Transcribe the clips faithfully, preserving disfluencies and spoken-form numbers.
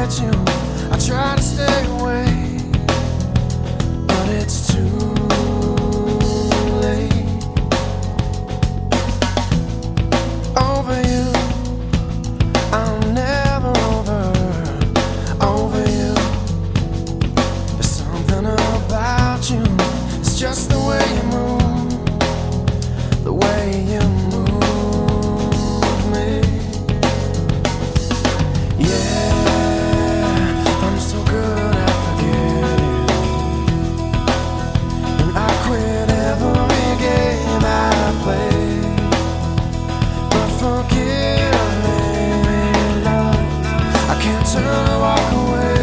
forget you. I try to stay away, but it's too late. Over you, I'm never over. Over you, there's something about you. It's just the way you move, the way you move me. Yeah, I'm so good at forgetting, and I quit every game I play. But forgive me, love, I can't turn or walk away.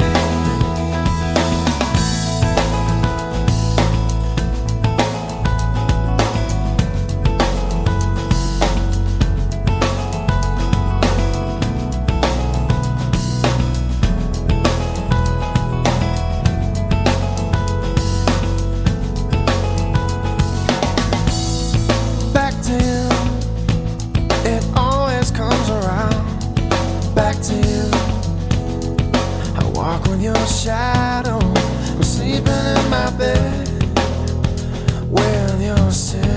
Back to you, I walk with your shadow. I'm sleeping in my bed with your silhouette.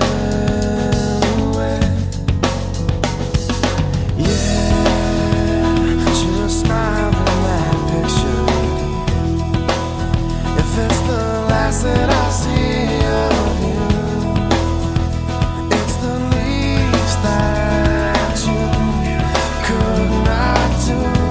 Yeah, should've smiled in that picture. If it's the last that I see of you, it's the least that you could not do.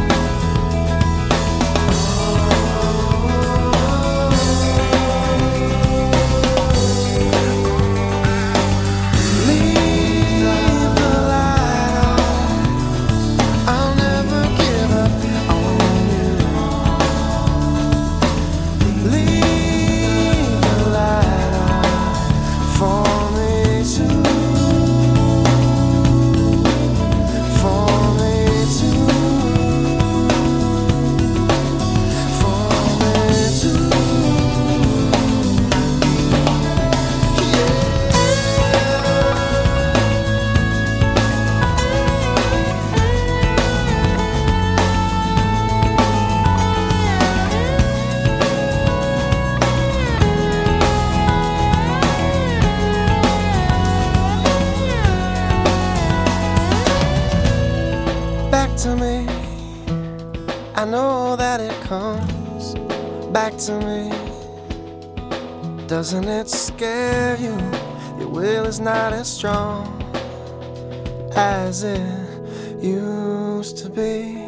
Back to me, I know that it comes back to me. Doesn't it scare you? Your will is not as strong as it used to be.